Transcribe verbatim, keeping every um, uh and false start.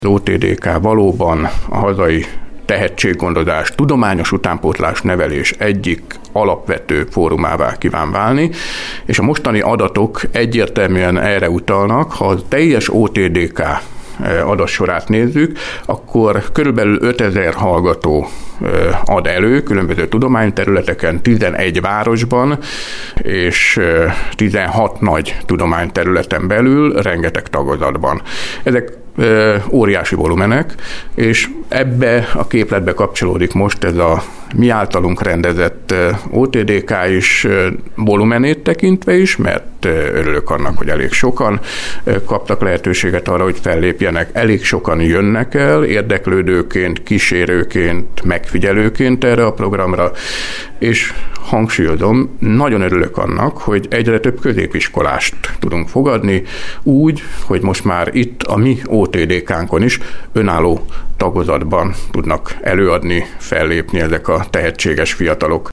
Az o té dé ká valóban a hazai tehetséggondozás, tudományos utánpótlás nevelés egyik alapvető fórumává kíván válni, és a mostani adatok egyértelműen erre utalnak. Ha a teljes o té dé ká adatsorát nézzük, akkor körülbelül ötezer hallgató ad elő különböző tudományterületeken, tizenegy városban és tizenhat nagy tudományterületen belül, rengeteg tagozatban. Ezek óriási volumenek, és ebbe a képletbe kapcsolódik most ez a mi általunk rendezett o té dé ká is volumenét tekintve is, mert örülök annak, hogy elég sokan kaptak lehetőséget arra, hogy fellépjenek, elég sokan jönnek el érdeklődőként, kísérőként, megfigyelőként erre a programra, és hangsúlyozom, nagyon örülök annak, hogy egyre több középiskolást tudunk fogadni, úgy, hogy most már itt a mi o té dé kánkon is önálló tagozatban tudnak előadni, fellépni ezek a tehetséges fiatalok.